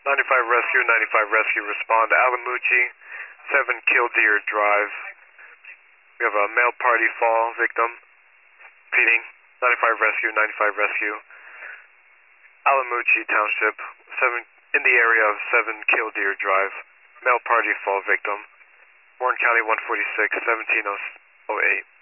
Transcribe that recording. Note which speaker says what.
Speaker 1: 95 rescue, 95 rescue, respond. Alamucci, 7 Killdeer Drive. We have a male party fall victim. Repeating, 95 rescue, 95 rescue. Alamucci Township, 7 in the area of 7 Killdeer Drive. Male party fall victim. Warren County 146, 1708.